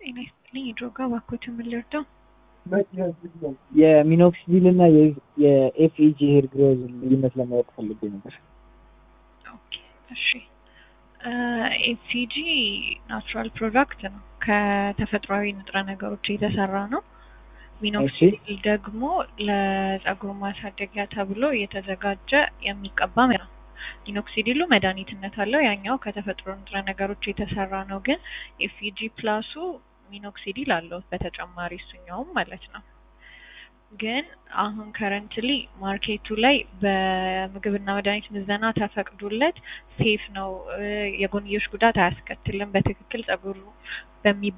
ጤና ይስጥልኝ የድሮ ጋር እባክዎት ምን ልርዳው? የሚኖክሲዲል እና የኤፍኢጂ ሄር ግሮዝ ልዩነት ለማወቅ ፈልጌ ነበር። ኦኬ እሺ። ኤፍኢጂ ናቹራል ፕሮዳክት ነው፣ ከተፈጥሯዊ ንጥረ ነገሮች የተሰራ ነው። ሚኖክሲዲል ደግሞ ለፀጉር ማሳደጊያ ተብሎ የተዘጋጀ የሚቀባ ነው። ሚኖክሲዲሉ መድኃኒትነት አለው፣ ያኛው ከተፈጥሮ ንጥረ ነገሮች የተሰራ ነው። ግን ኤፍኢጂ ፕላሱ ሚኖክሲዲል አለው በተጨማሪ እሱኛውም ማለት ነው። ግን አሁን ከረንትሊ ማርኬቱ ላይ በምግብና መድኃኒት ምዘና ተፈቅዶለት ሴፍ ነው፣ የጎንዮሽ ጉዳት አያስከትልም፣ በትክክል ፀጉሩ